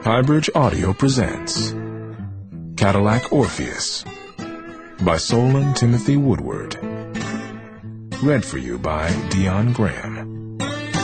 Highbridge Audio presents Cadillac Orpheus by Solon Timothy Woodward. Read for you by Dion Graham.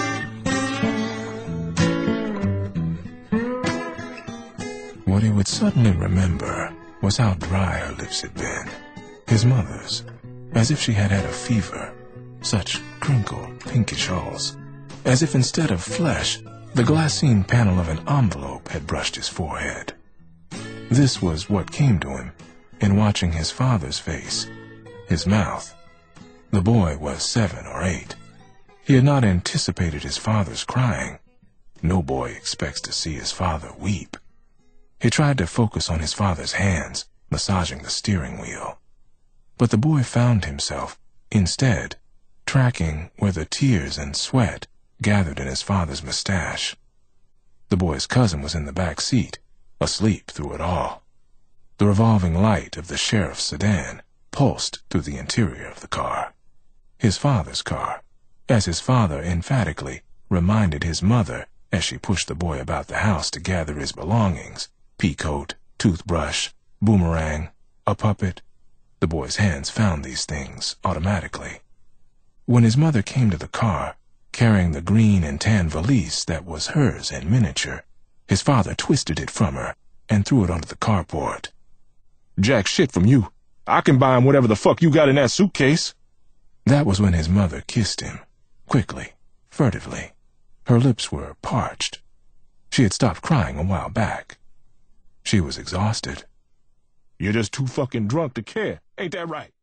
What he would suddenly remember was how dry her lips had been, his mother's, as if she had had a fever, such crinkled pinkish hulls, as if instead of flesh, the glassine panel of an envelope had brushed his forehead. This was what came to him in watching his father's face, his mouth. The boy was 7 or 8. He had not anticipated his father's crying. No boy expects to see his father weep. He tried to focus on his father's hands, massaging the steering wheel. But the boy found himself, instead, tracking where the tears and sweat gathered in his father's mustache. The boy's cousin was in the back seat, asleep through it all. The revolving light of the sheriff's sedan pulsed through the interior of the car. His father's car, as his father emphatically reminded his mother as she pushed the boy about the house to gather his belongings: peacoat, toothbrush, boomerang, a puppet. The boy's hands found these things automatically. When his mother came to the car, carrying the green and tan valise that was hers in miniature, his father twisted it from her and threw it onto the carport. "Jack shit from you. I can buy him whatever the fuck you got in that suitcase." That was when his mother kissed him, quickly, furtively. Her lips were parched. She had stopped crying a while back. She was exhausted. "You're just too fucking drunk to care, ain't that right?"